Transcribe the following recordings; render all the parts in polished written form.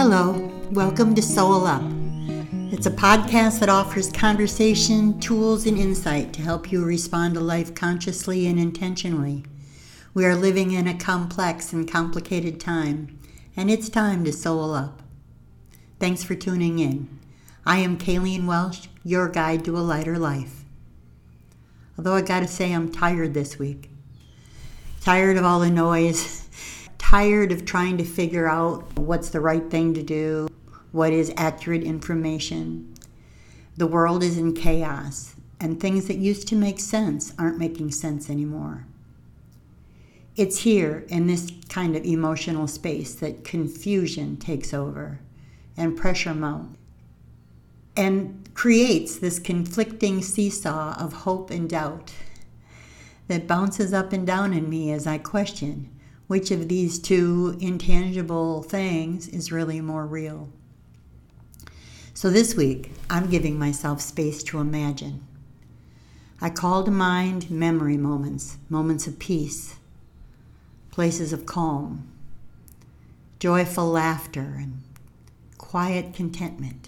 Hello, welcome to Soul Up. It's a podcast that offers conversation, tools, and insight to help you respond to life consciously and intentionally. We are living in a complex and complicated time, and it's time to soul up. Thanks for tuning in. I am Kayleen Welsh, your guide to a lighter life. Although I gotta say I'm tired this week. Tired of all the noise. Tired of trying to figure out what's the right thing to do, what is accurate information. The world is in chaos, and things that used to make sense aren't making sense anymore. It's here in this kind of emotional space that confusion takes over and pressure mounts and creates this conflicting seesaw of hope and doubt that bounces up and down in me as I question which of these two intangible things is really more real. So this week, I'm giving myself space to imagine. I call to mind memory moments, moments of peace, places of calm, joyful laughter, and quiet contentment,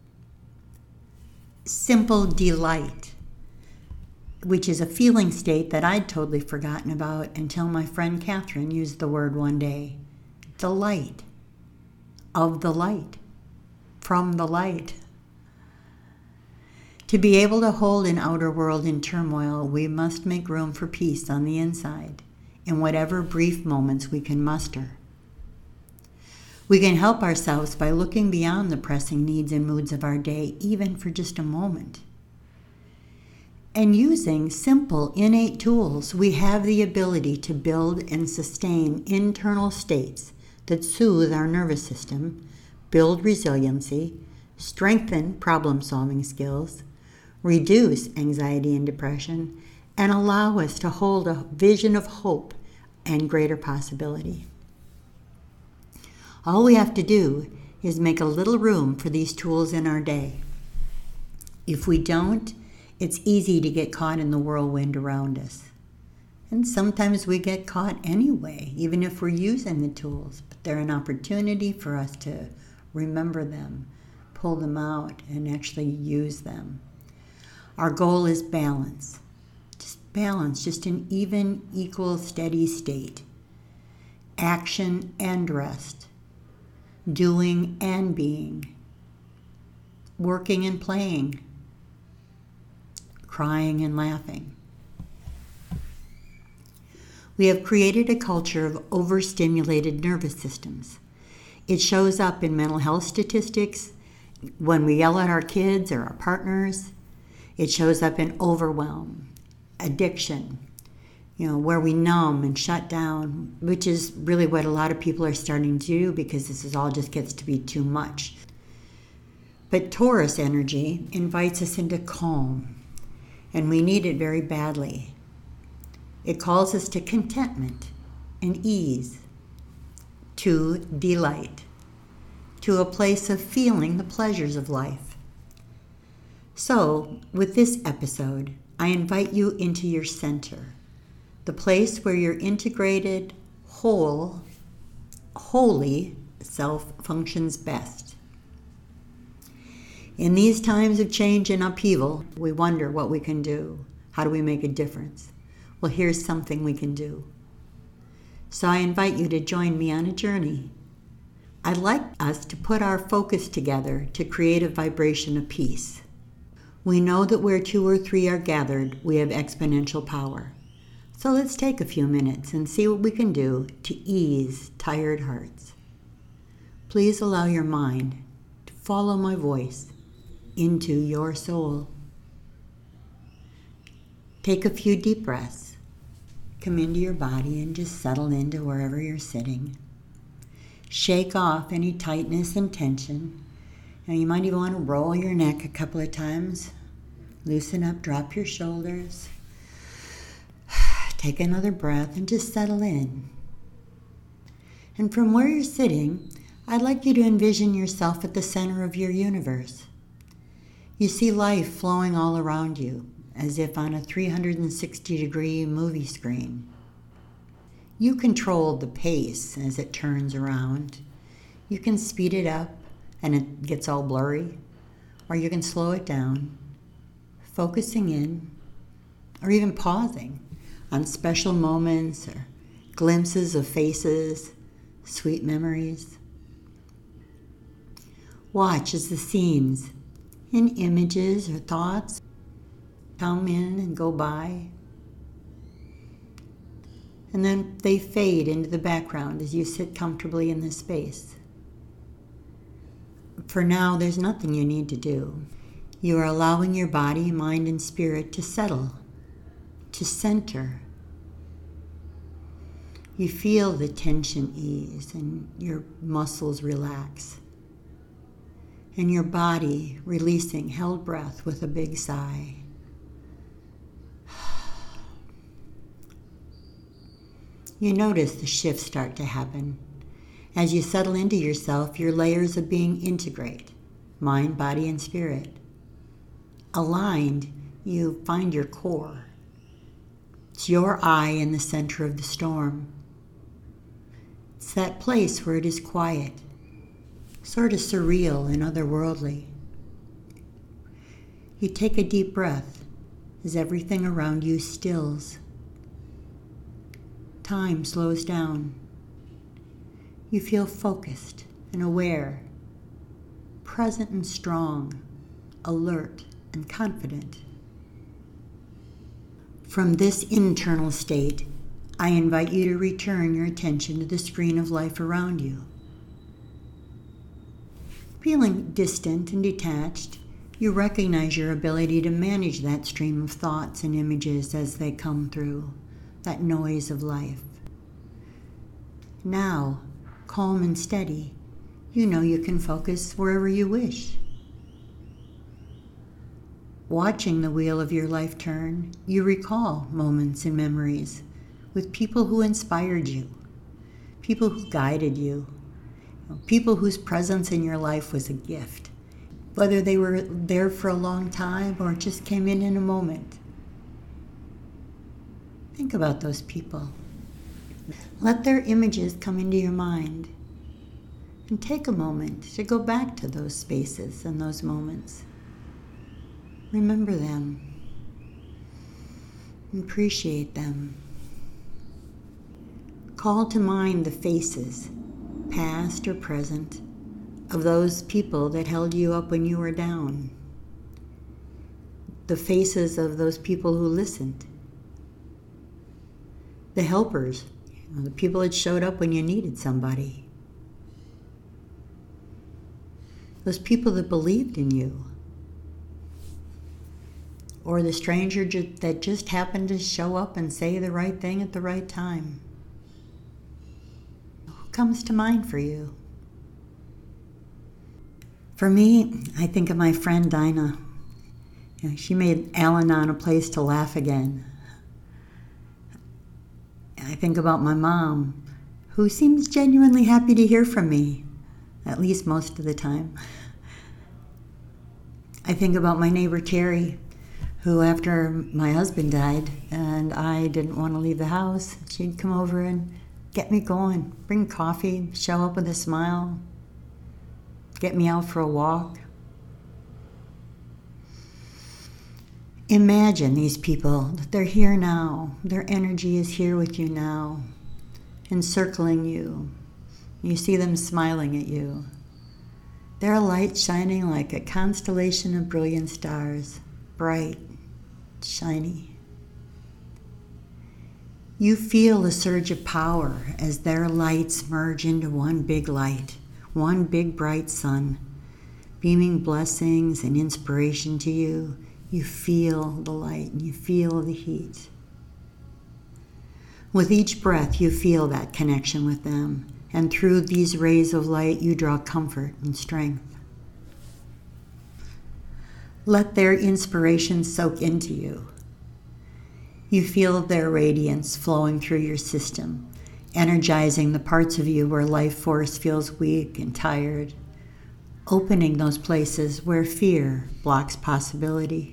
simple delight, which is a feeling state that I'd totally forgotten about until my friend Catherine used the word one day. Delight. Of the light. From the light. To be able to hold an outer world in turmoil, we must make room for peace on the inside, in whatever brief moments we can muster. We can help ourselves by looking beyond the pressing needs and moods of our day, even for just a moment. And using simple, innate tools, we have the ability to build and sustain internal states that soothe our nervous system, build resiliency, strengthen problem-solving skills, reduce anxiety and depression, and allow us to hold a vision of hope and greater possibility. All we have to do is make a little room for these tools in our day. If we don't, it's easy to get caught in the whirlwind around us. And sometimes we get caught anyway, even if we're using the tools. But they're an opportunity for us to remember them, pull them out, and actually use them. Our goal is balance. Just an even, equal, steady state. Action and rest. Doing and being. Working and playing. Crying and laughing. We have created a culture of overstimulated nervous systems. It shows up in mental health statistics, when we yell at our kids or our partners. It shows up in overwhelm, addiction, where we numb and shut down, which is really what a lot of people are starting to do because this all just gets to be too much. But Taurus energy invites us into calm. And we need it very badly. It calls us to contentment and ease, to delight, to a place of feeling the pleasures of life. So, with this episode, I invite you into your center, the place where your integrated, holy self functions best. In these times of change and upheaval, we wonder what we can do. How do we make a difference? Well, here's something we can do. So I invite you to join me on a journey. I'd like us to put our focus together to create a vibration of peace. We know that where two or three are gathered, we have exponential power. So let's take a few minutes and see what we can do to ease tired hearts. Please allow your mind to follow my voice into your soul. Take a few deep breaths. Come into your body and just settle into wherever you're sitting. Shake off any tightness and tension. Now you might even want to roll your neck a couple of times. Loosen up, drop your shoulders. Take another breath and just settle in. And from where you're sitting, I'd like you to envision yourself at the center of your universe. You see life flowing all around you, as if on a 360-degree movie screen. You control the pace as it turns around. You can speed it up and it gets all blurry, or you can slow it down, focusing in, or even pausing on special moments or glimpses of faces, sweet memories. Watch as the scenes in images or thoughts come in and go by. And then they fade into the background as you sit comfortably in this space. For now, there's nothing you need to do. You are allowing your body, mind, and spirit to settle, to center. You feel the tension ease and your muscles relax. And your body releasing held breath with a big sigh. You notice the shifts start to happen. As you settle into yourself, your layers of being integrate, mind, body, and spirit. Aligned, you find your core. It's your eye in the center of the storm. It's that place where it is quiet, sort of surreal and otherworldly. You take a deep breath as everything around you stills. Time slows down. You feel focused and aware, present and strong, alert and confident. From this internal state, I invite you to return your attention to the screen of life around you. Feeling distant and detached, you recognize your ability to manage that stream of thoughts and images as they come through, that noise of life. Now, calm and steady, you know you can focus wherever you wish. Watching the wheel of your life turn, you recall moments and memories with people who inspired you, people who guided you, people whose presence in your life was a gift, whether they were there for a long time or just came in a moment. Think about those people. Let their images come into your mind and take a moment to go back to those spaces and those moments. Remember them. Appreciate them. Call to mind the faces, past or present, of those people that held you up when you were down. The faces of those people who listened. The helpers, the people that showed up when you needed somebody. Those people that believed in you. Or the stranger that just happened to show up and say the right thing at the right time. Who comes to mind for you? For me, I think of my friend Dinah. She made Al-Anon a place to laugh again. I think about my mom, who seems genuinely happy to hear from me, at least most of the time. I think about my neighbor Terry, who after my husband died and I didn't want to leave the house, she'd come over and get me going, bring coffee, show up with a smile, get me out for a walk. Imagine these people, that they're here now. Their energy is here with you now, encircling you. You see them smiling at you. Their light shining like a constellation of brilliant stars, bright, shiny. You feel a surge of power as their lights merge into one big light, one big bright sun, beaming blessings and inspiration to you. You feel the light and you feel the heat. With each breath, you feel that connection with them, and through these rays of light, you draw comfort and strength. Let their inspiration soak into you. You feel their radiance flowing through your system, energizing the parts of you where life force feels weak and tired, opening those places where fear blocks possibility.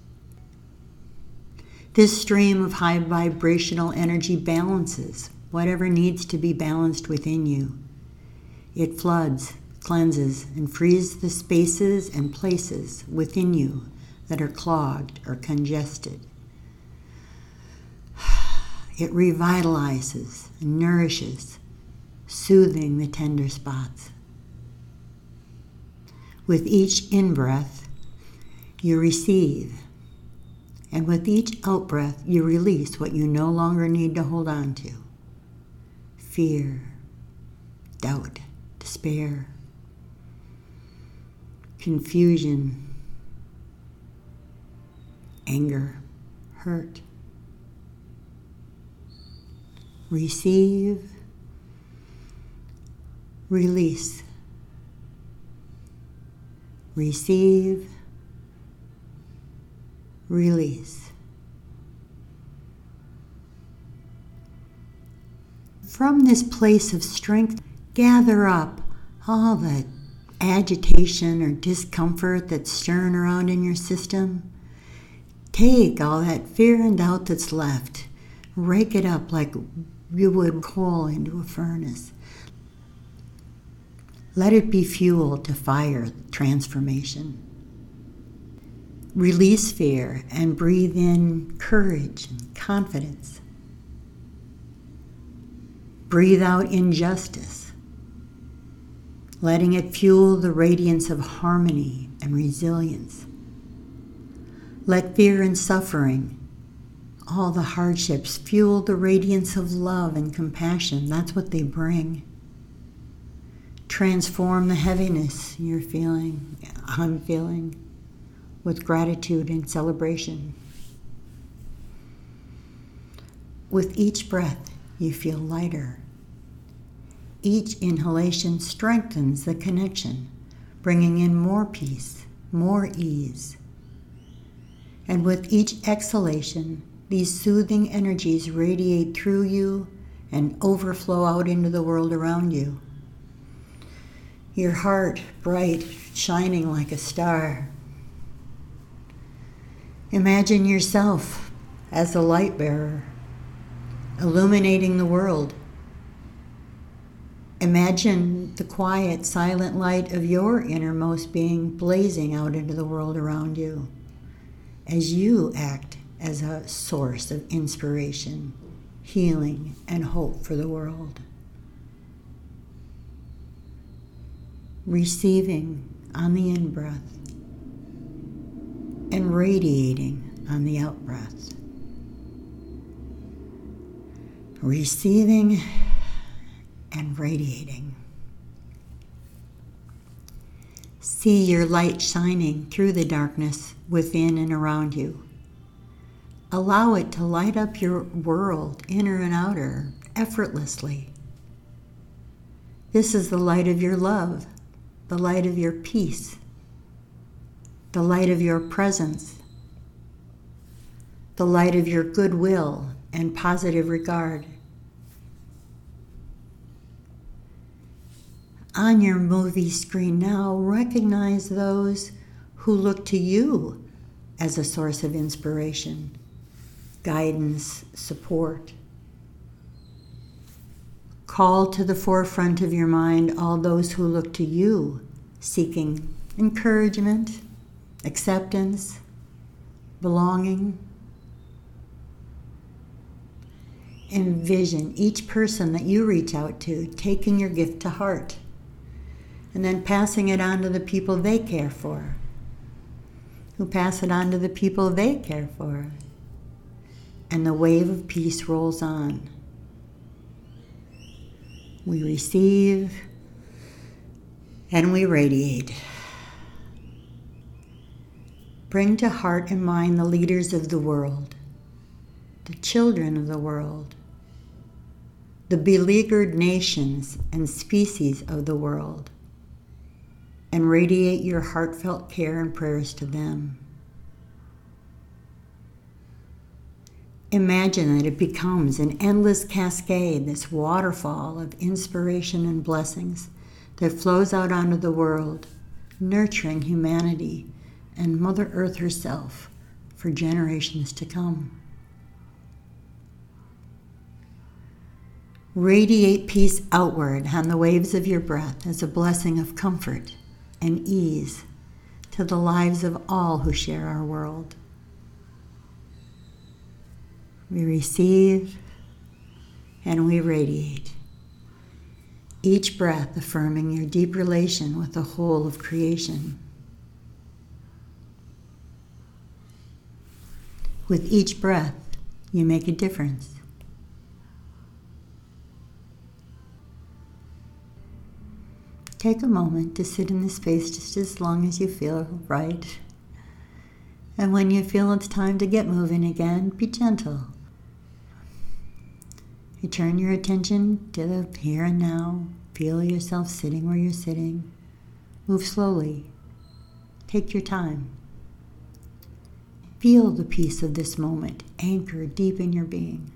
This stream of high vibrational energy balances whatever needs to be balanced within you. It floods, cleanses, and frees the spaces and places within you that are clogged or congested. It revitalizes and nourishes, soothing the tender spots. With each in-breath, you receive, and with each out-breath, you release what you no longer need to hold on to. Fear, doubt, despair, confusion, anger, hurt. Receive, release. Receive, release. From this place of strength, gather up all the agitation or discomfort that's stirring around in your system. Take all that fear and doubt that's left, rake it up like you would coal into a furnace. Let it be fuel to fire transformation. Release fear and breathe in courage and confidence. Breathe out injustice, letting it fuel the radiance of harmony and resilience. Let fear and suffering, all the hardships, fuel the radiance of love and compassion. That's what they bring. Transform the heaviness you're feeling, I'm feeling, with gratitude and celebration. With each breath, you feel lighter. Each inhalation strengthens the connection, bringing in more peace, more ease. And with each exhalation, these soothing energies radiate through you and overflow out into the world around you. Your heart bright, shining like a star. Imagine yourself as a light bearer, illuminating the world. Imagine the quiet, silent light of your innermost being blazing out into the world around you as you act as a source of inspiration, healing, and hope for the world. Receiving on the in-breath and radiating on the out-breath. Receiving and radiating. See your light shining through the darkness within and around you. Allow it to light up your world, inner and outer, effortlessly. This is the light of your love, the light of your peace, the light of your presence, the light of your goodwill and positive regard. On your movie screen now, recognize those who look to you as a source of inspiration, guidance, support. Call to the forefront of your mind all those who look to you, seeking encouragement, acceptance, belonging. Envision each person that you reach out to taking your gift to heart and then passing it on to the people they care for, who pass it on to the people they care for. And the wave of peace rolls on. We receive and we radiate. Bring to heart and mind the leaders of the world, the children of the world, the beleaguered nations and species of the world, and radiate your heartfelt care and prayers to them. Imagine that it becomes an endless cascade, this waterfall of inspiration and blessings that flows out onto the world, nurturing humanity and Mother Earth herself for generations to come. Radiate peace outward on the waves of your breath as a blessing of comfort and ease to the lives of all who share our world. We receive and we radiate, each breath affirming your deep relation with the whole of creation. With each breath, you make a difference. Take a moment to sit in this space just as long as you feel right. And when you feel it's time to get moving again, be gentle. You turn your attention to the here and now. Feel yourself sitting where you're sitting. Move slowly. Take your time. Feel the peace of this moment anchored deep in your being.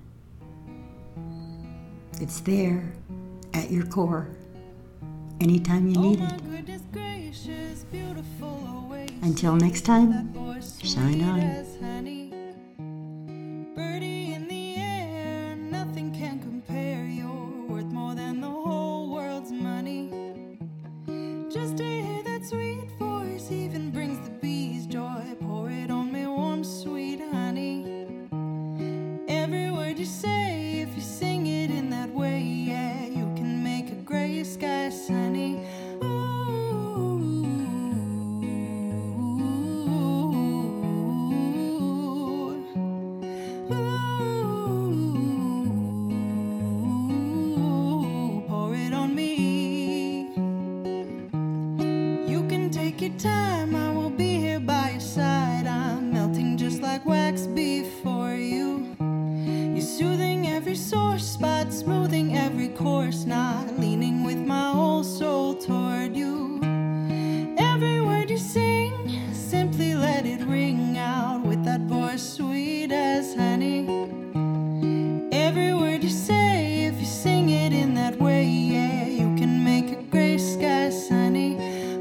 It's there at your core anytime you need it. Until next time, shine on. Just to hear that sweet voice even brings the bees joy. Pour it on me warm, sweet honey. Every word you say, if you sing it in that way, yeah, you can make a gray sky sunny. Pour it on me. Take your time, I will be here by your side. I'm melting just like wax before you. You're soothing every sore spot, smoothing every course, not leaning with my whole soul toward you. Every word you sing, simply let it ring out with that voice sweet as honey. Every word you say, if you sing it in that way, yeah, you can make a gray sky sunny.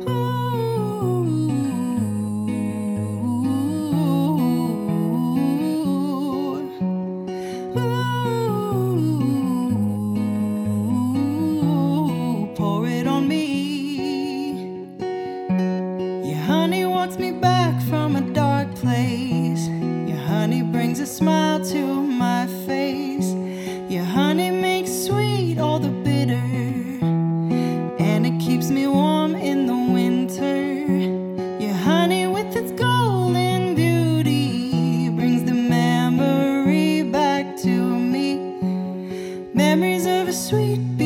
Me back from a dark place. Your honey brings a smile to my face. Your honey makes sweet all the bitter, and it keeps me warm in the winter. Your honey with its golden beauty brings the memory back to me. Memories of a sweet